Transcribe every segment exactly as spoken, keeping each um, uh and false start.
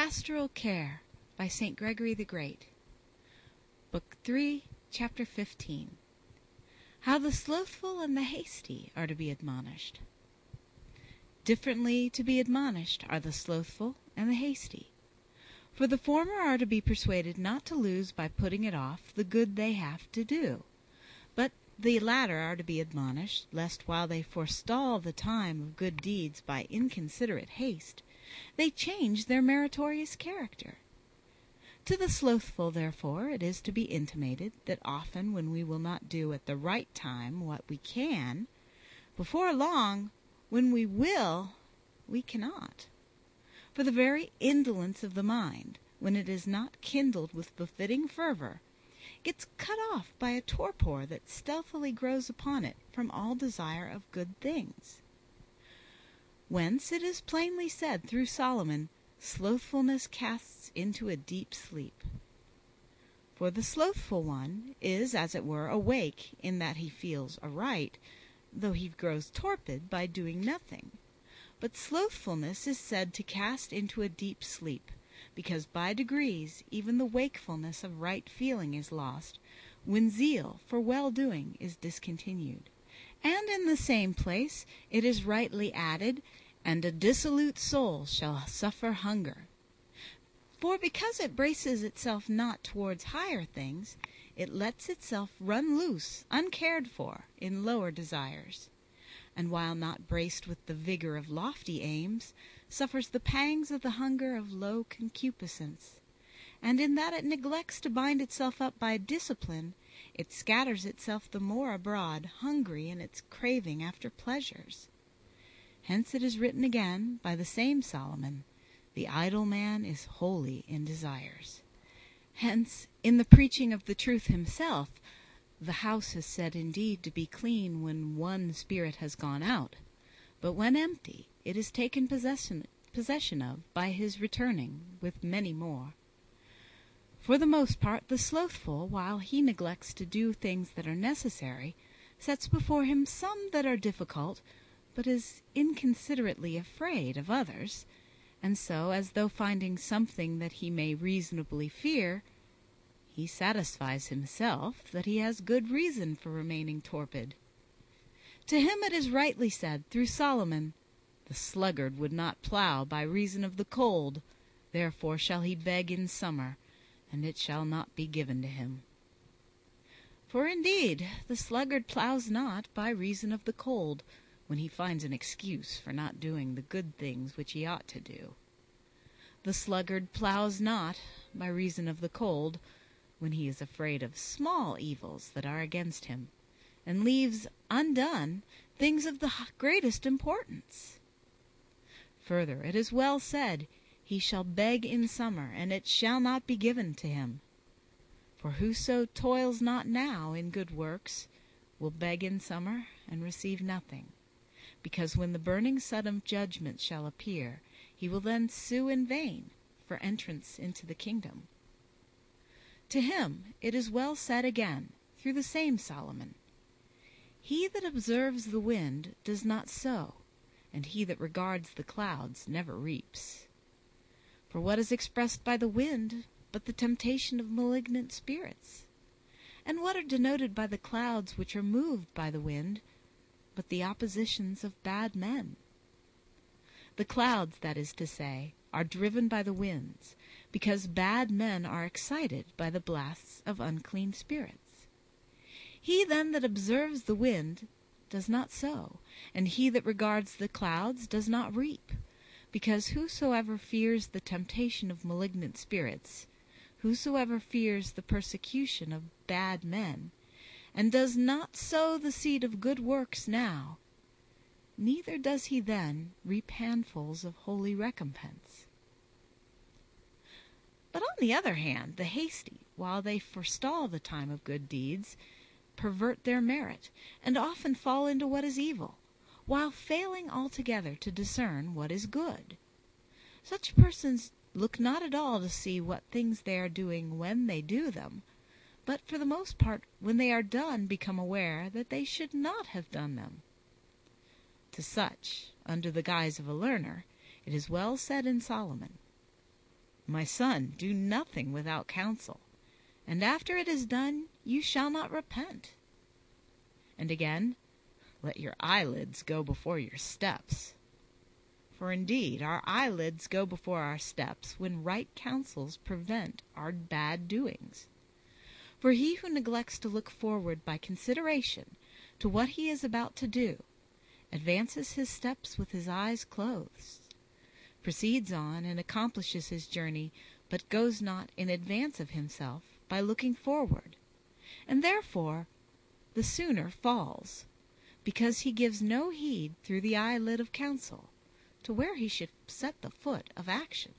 Pastoral Care by Saint Gregory the Great. Book three, Chapter fifteen. How the Slothful and the Hasty are to be admonished. Differently to be admonished are the slothful and the hasty. For the former are to be persuaded not to lose by putting it off the good they have to do, but the latter are to be admonished, lest while they forestall the time of good deeds by inconsiderate haste, they change their meritorious character. To the slothful, therefore, it is to be intimated that often when we will not do at the right time what we can, before long, when we will, we cannot. For the very indolence of the mind, when it is not kindled with befitting fervor, gets cut off by a torpor that stealthily grows upon it from all desire of good things. Whence it is plainly said through Solomon, slothfulness casts into a deep sleep. For the slothful one is, as it were, awake in that he feels aright, though he grows torpid by doing nothing. But slothfulness is said to cast into a deep sleep, because by degrees even the wakefulness of right feeling is lost, when zeal for well-doing is discontinued. And in the same place it is rightly added, and a dissolute soul shall suffer hunger. For because it braces itself not towards higher things, it lets itself run loose, uncared for, in lower desires, and while not braced with the vigor of lofty aims, suffers the pangs of the hunger of low concupiscence. And in that it neglects to bind itself up by discipline, it scatters itself the more abroad, hungry in its craving after pleasures. Hence it is written again by the same Solomon, the idle man is wholly in desires. Hence, in the preaching of the truth himself, the house is said indeed to be clean when one spirit has gone out, but when empty it is taken possession, possession of by his returning with many more. For the most part, the slothful, while he neglects to do things that are necessary, sets before him some that are difficult, but is inconsiderately afraid of others, and so, as though finding something that he may reasonably fear, he satisfies himself that he has good reason for remaining torpid. To him it is rightly said through Solomon, the sluggard would not plough by reason of the cold, therefore shall he beg in summer, and it shall not be given to him. For indeed the sluggard ploughs not by reason of the cold, when he finds an excuse for not doing the good things which he ought to do. The sluggard ploughs not by reason of the cold, when he is afraid of small evils that are against him, and leaves undone things of the greatest importance. Further, it is well said, he shall beg in summer, and it shall not be given to him. For whoso toils not now in good works will beg in summer and receive nothing, because when the burning sun of judgment shall appear, he will then sue in vain for entrance into the kingdom. To him it is well said again, through the same Solomon, he that observes the wind does not sow, and he that regards the clouds never reaps. For what is expressed by the wind but the temptation of malignant spirits? And what are denoted by the clouds which are moved by the wind but the oppositions of bad men? The clouds, that is to say, are driven by the winds, because bad men are excited by the blasts of unclean spirits. He then that observes the wind does not sow, and he that regards the clouds does not reap, because whosoever fears the temptation of malignant spirits, whosoever fears the persecution of bad men, and does not sow the seed of good works now, neither does he then reap handfuls of holy recompense. But on the other hand, the hasty, while they forestall the time of good deeds, pervert their merit, and often fall into what is evil, while failing altogether to discern what is good. Such persons look not at all to see what things they are doing when they do them, but for the most part when they are done become aware that they should not have done them. To such, under the guise of a learner, it is well said in Solomon, My son, do nothing without counsel, and after it is done you shall not repent. And again, let your eyelids go before your steps. For indeed our eyelids go before our steps when right counsels prevent our bad doings. For he who neglects to look forward by consideration to what he is about to do advances his steps with his eyes closed, proceeds on and accomplishes his journey, but goes not in advance of himself by looking forward, and therefore the sooner falls, because he gives no heed through the eyelid of counsel to where he should set the foot of action.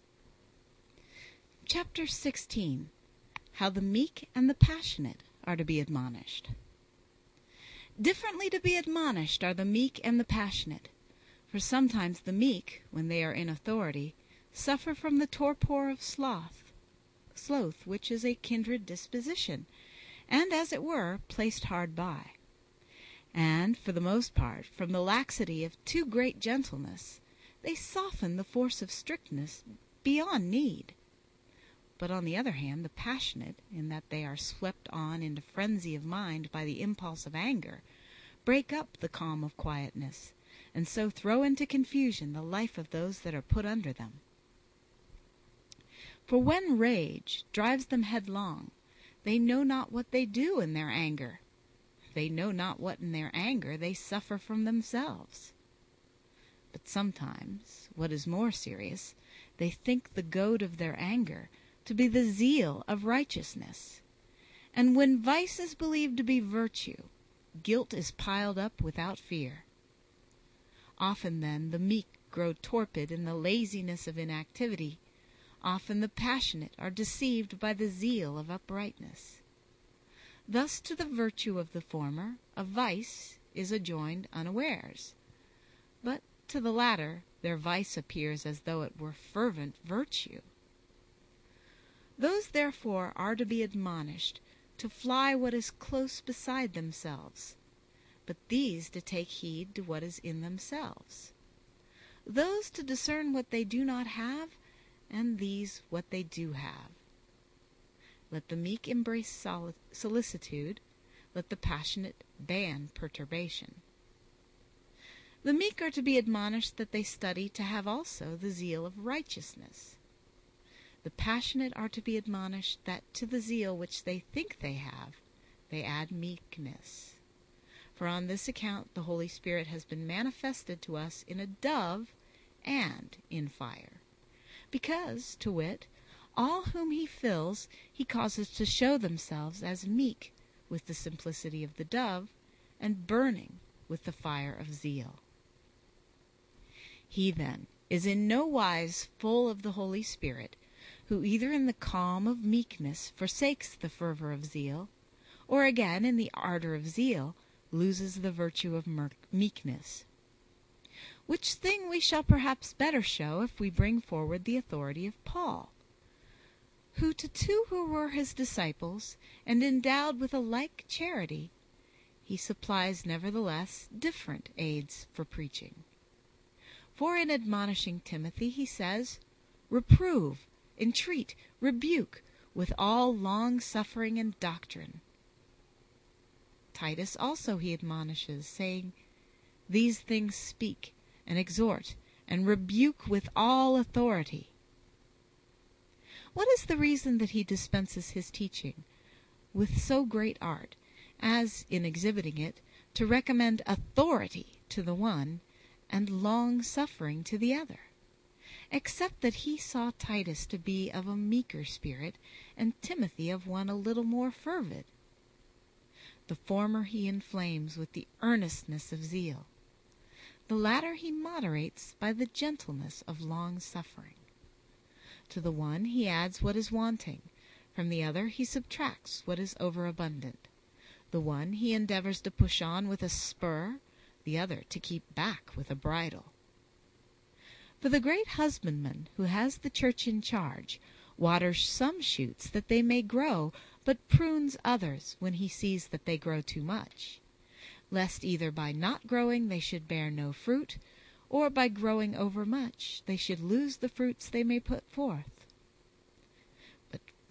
Chapter sixteen. How the meek and the passionate are to be admonished. Differently to be admonished are the meek and the passionate, for sometimes the meek, when they are in authority, suffer from the torpor of sloth, sloth which is a kindred disposition, and, as it were, placed hard by, and, for the most part, from the laxity of too great gentleness, they soften the force of strictness beyond need. But on the other hand, the passionate, in that they are swept on into frenzy of mind by the impulse of anger, break up the calm of quietness, and so throw into confusion the life of those that are put under them. For when rage drives them headlong, they know not what they do in their anger. They know not what in their anger they suffer from themselves. But sometimes, what is more serious, they think the goad of their anger to be the zeal of righteousness. And when vice is believed to be virtue, guilt is piled up without fear. Often then the meek grow torpid in the laziness of inactivity. Often the passionate are deceived by the zeal of uprightness. Thus to the virtue of the former a vice is adjoined unawares, but to the latter their vice appears as though it were fervent virtue. Those therefore are to be admonished to fly what is close beside themselves, but these to take heed to what is in themselves. Those to discern what they do not have, and these what they do have. Let the meek embrace soli- solicitude, let the passionate ban perturbation. The meek are to be admonished that they study to have also the zeal of righteousness. The passionate are to be admonished that to the zeal which they think they have, they add meekness. For on this account the Holy Spirit has been manifested to us in a dove and in fire, because, to wit, all whom he fills he causes to show themselves as meek with the simplicity of the dove, and burning with the fire of zeal. He, then, is in no wise full of the Holy Spirit, who either in the calm of meekness forsakes the fervor of zeal, or again in the ardor of zeal loses the virtue of meekness. Which thing we shall perhaps better show if we bring forward the authority of Paul, who to two who were his disciples, and endowed with a like charity, he supplies nevertheless different aids for preaching. For in admonishing Timothy he says, "Reprove, entreat, rebuke, with all long-suffering and doctrine." Titus also he admonishes, saying, "These things speak, and exhort, and rebuke with all authority." What is the reason that he dispenses his teaching with so great art, as, in exhibiting it, to recommend authority to the one, and long-suffering to the other, except that he saw Titus to be of a meeker spirit, and Timothy of one a little more fervid? The former he inflames with the earnestness of zeal, the latter he moderates by the gentleness of long-suffering. To the one he adds what is wanting, from the other he subtracts what is overabundant. The one he endeavors to push on with a spur, the other to keep back with a bridle. For the great husbandman who has the church in charge waters some shoots that they may grow, but prunes others when he sees that they grow too much, lest either by not growing they should bear no fruit, or by growing overmuch they should lose the fruits they may put forth.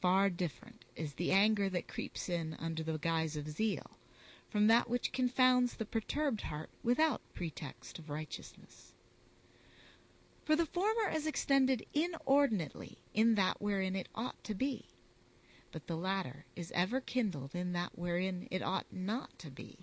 far different is the anger that creeps in under the guise of zeal, from that which confounds the perturbed heart without pretext of righteousness. For the former is extended inordinately in that wherein it ought to be, but the latter is ever kindled in that wherein it ought not to be.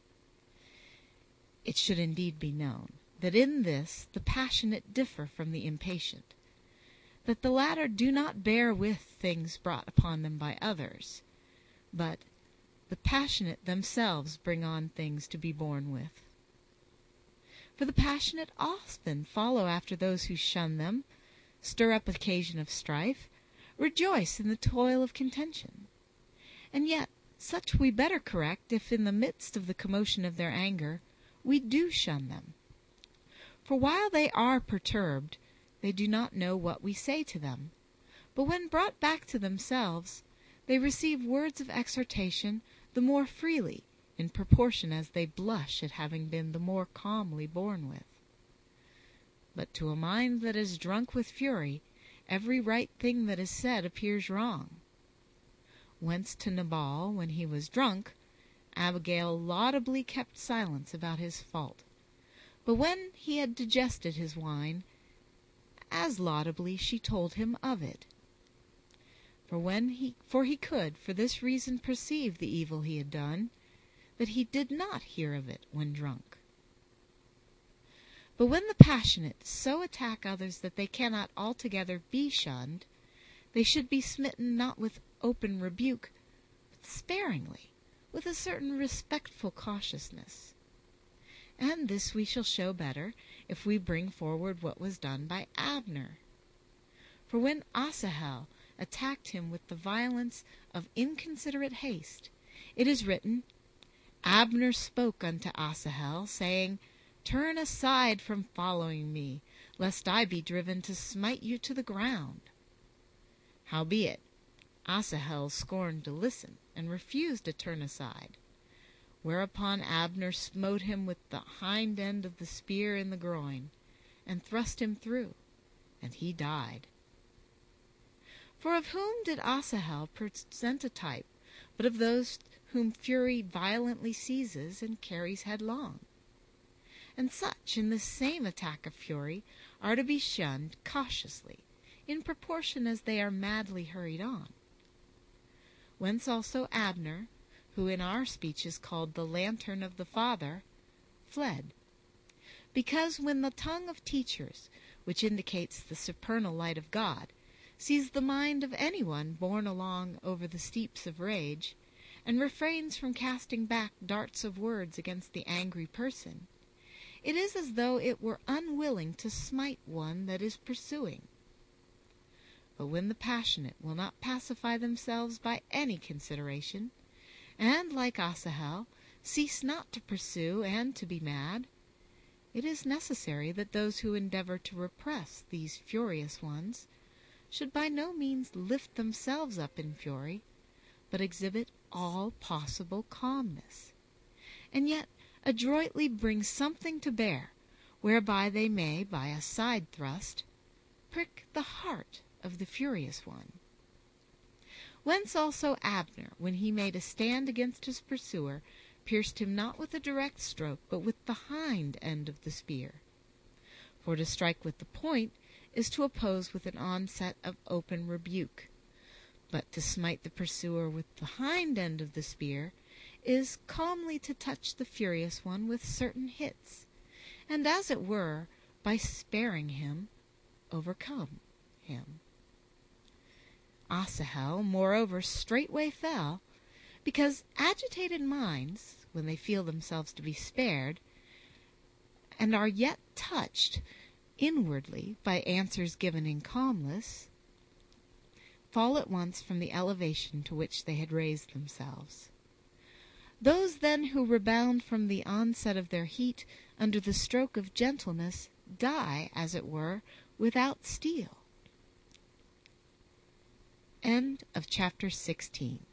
It should indeed be known that in this the passionate differ from the impatient, that the latter do not bear with things brought upon them by others, but the passionate themselves bring on things to be borne with. For the passionate often follow after those who shun them, stir up occasion of strife, rejoice in the toil of contention. And yet such we better correct if in the midst of the commotion of their anger we do shun them. For while they are perturbed, they do not know what we say to them, but when brought back to themselves, they receive words of exhortation the more freely, in proportion as they blush at having been the more calmly borne with. But to a mind that is drunk with fury, every right thing that is said appears wrong. Whence to Nabal, when he was drunk, Abigail laudably kept silence about his fault, but when he had digested his wine, as laudably she told him of it. For when he for he could for this reason perceive the evil he had done, that he did not hear of it when drunk. But when the passionate so attack others that they cannot altogether be shunned, they should be smitten not with open rebuke, but sparingly, with a certain respectful cautiousness. And this we shall show better if we bring forward what was done by Abner. For when Asahel attacked him with the violence of inconsiderate haste, it is written, Abner spoke unto Asahel, saying, Turn aside from following me, lest I be driven to smite you to the ground. Howbeit, Asahel scorned to listen, and refused to turn aside. Whereupon Abner smote him with the hind end of the spear in the groin, and thrust him through, and he died. For of whom did Asahel present a type, but of those whom fury violently seizes and carries headlong? And such, in this same attack of fury, are to be shunned cautiously, in proportion as they are madly hurried on. Whence also Abner, who in our speech is called the lantern of the Father, fled. Because when the tongue of teachers, which indicates the supernal light of God, sees the mind of anyone borne along over the steeps of rage, and refrains from casting back darts of words against the angry person, it is as though it were unwilling to smite one that is pursuing. But when the passionate will not pacify themselves by any consideration, and, like Asahel, cease not to pursue and to be mad, it is necessary that those who endeavor to repress these furious ones should by no means lift themselves up in fury, but exhibit all possible calmness, and yet adroitly bring something to bear, whereby they may, by a side thrust, prick the heart of the furious one. Whence also Abner, when he made a stand against his pursuer, pierced him not with a direct stroke, but with the hind end of the spear. For to strike with the point is to oppose with an onset of open rebuke, but to smite the pursuer with the hind end of the spear is calmly to touch the furious one with certain hits, and as it were, by sparing him, overcome him. Asahel, moreover, straightway fell, because agitated minds, when they feel themselves to be spared, and are yet touched inwardly by answers given in calmness, fall at once from the elevation to which they had raised themselves. Those then who rebound from the onset of their heat under the stroke of gentleness die, as it were, without steel. End of chapter sixteen.